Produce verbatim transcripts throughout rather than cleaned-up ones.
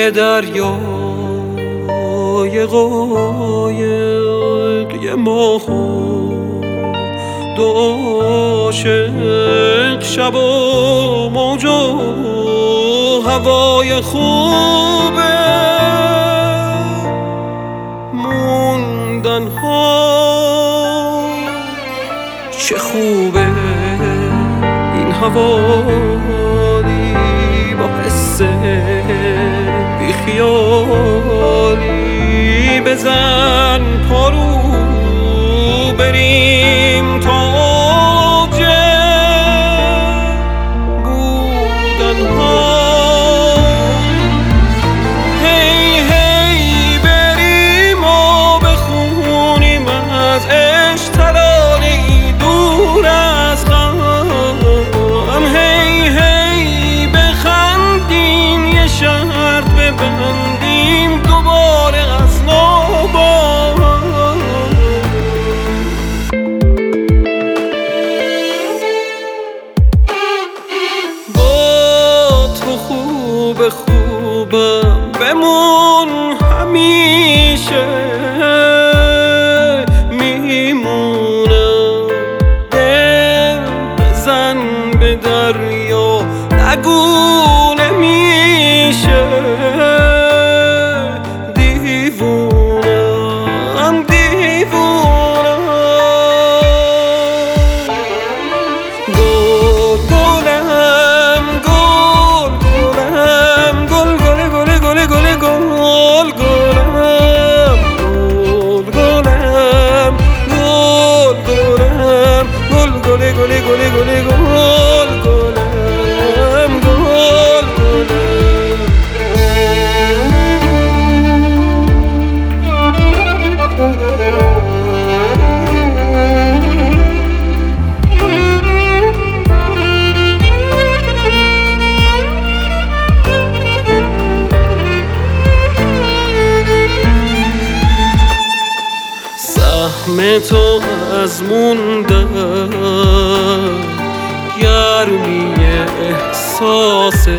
توی دریای قایق یه ماه و دو عاشق، شب و موج و هوای خوبه، موندن ها چه خوبه. این حوالی با حس بیخیالی، بزن پارو بریم تا اوجه بودن ها. هی هی بریم و بخونیم از عشق ترانه‌ای دور از غم. هی هی بخندیم یه شرط ببندیم دوباره از نو. خوب خوبم بمون همیشه، میمونم دل بزن به دریا، نگو نمیشه. دیوونم دیوونم گل گلم گل گلم گل گل گل گل گل گل گلم گل گلم گل گلم گل گل گل گل گل گل گلم گل سهم تو از موندن گرمی احساسه،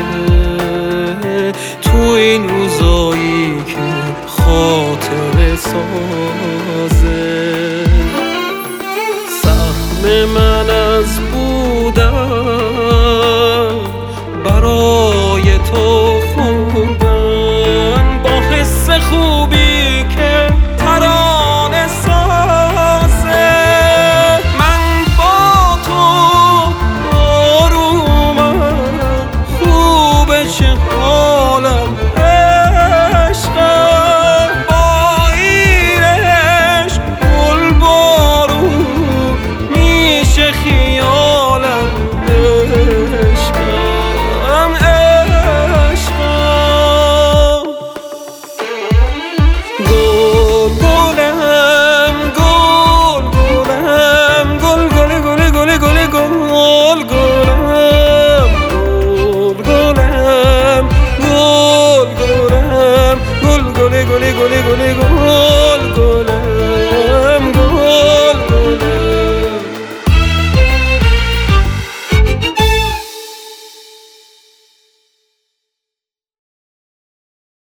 تو این روزایی که خاطر سازه. سهم من از بودن